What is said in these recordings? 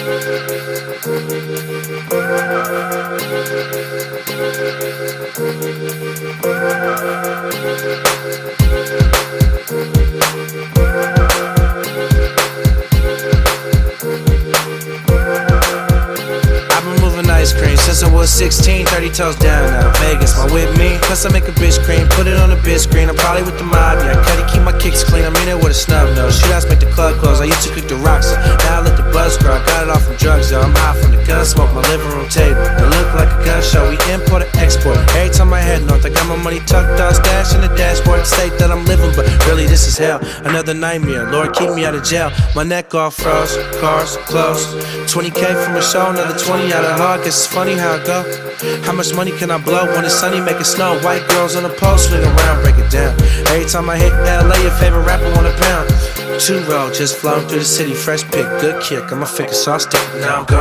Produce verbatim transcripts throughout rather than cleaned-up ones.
Ice cream since I was sixteen, thirty toes down now. Vegas, my with me. Plus I make a bitch cream, put it on the bitch screen. I'm probably with the mob, yeah. I gotta keep my kicks clean. I mean it with a snub nose. Shoot outs make the club close. I used to cook the rocks, so now I let the buzz grow. I got it all from drugs, though. I'm high from the gun smoke, my living room table. It look like a gun show, we import and export. Every time I head north, I got my money tucked off, stashed in the dashboard. State that I'm living, but really this is hell. Another nightmare, Lord keep me out of jail. My neck all froze, cars closed. twenty K from a show, another twenty out of hard. Guess it's funny how it go. How much money can I blow when it's sunny, make it snow? White girls on the pole, swing around, break it down. Every time I hit L A, your favorite rapper want a pound. Two roll, just flown through the city, fresh pick, good kick. I'm a figure, so I stick it, now I'm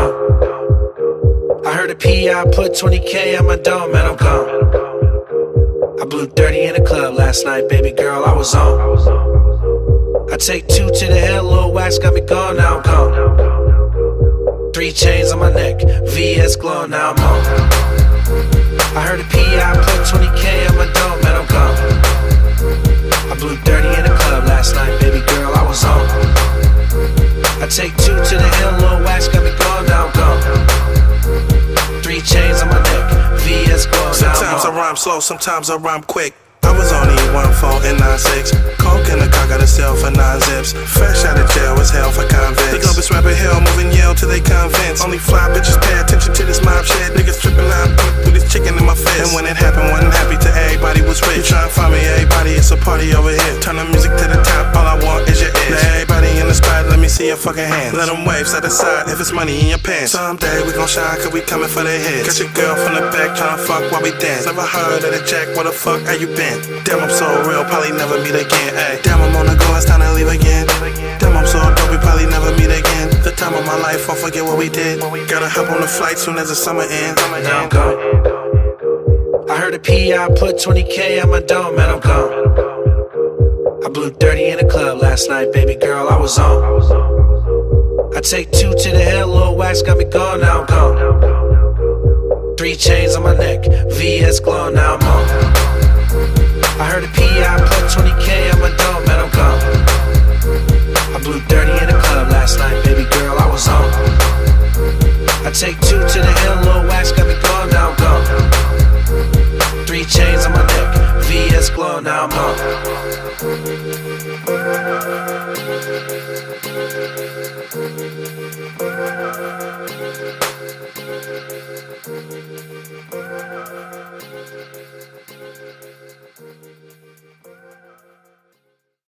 gone. I heard a P I put twenty K on my dome, man, I'm gone. I blew thirty in the club last night, baby girl, I was on. I take two to the head, little wax got me gone, now I'm gone. Three chains on my neck, V S glow, now I'm on. I heard a P I put twenty K on my dome, man, I'm gone. I blew thirty in the club last night, baby girl, I was on. I take two to the hill, little wax got me gone, now I'm gone. Three chains on my neck, V S glow, now I'm on. Sometimes I rhyme slow, sometimes I rhyme quick. I was only one four and nine six. Coke in the car, got a sell for nine zips. Fresh out of jail was hell for convicts. The dopest rapper hell moving yell till they convince. Only fly bitches pay attention to this mob shit. Niggas tripping out, through this chicken in my face. And when it happened, wasn't happy till everybody was rich. You try and find me, everybody, it's a party over here. Turn the music to the top, all I want is your ears. Now everybody in the spot, let me see your fucking hands. Let them wave side to side if it's money in your pants. Someday we gon' shine, cause we coming for their heads. Got your girl from the back tryna fuck while we dance. Never heard of the jack, where the fuck are you been? Damn, I'm so real, probably never meet again. Ay. Damn, I'm on the go, it's time to leave again. Damn, I'm so dope, we probably never meet again. The time of my life, I'll forget what we did. Gotta hop on the flight soon as the summer ends. Now I'm gone. I heard a P I put twenty K on my dome, man, I'm gone. I blew thirty in the club last night, baby girl, I was on. I take two to the hill, little wax got me gone, now I'm gone. Three chains on my neck, V S glow, now I'm on. I heard a P I put twenty K on my dome, man, I'm gone. I blew thirty in the club last night, baby girl, I was on.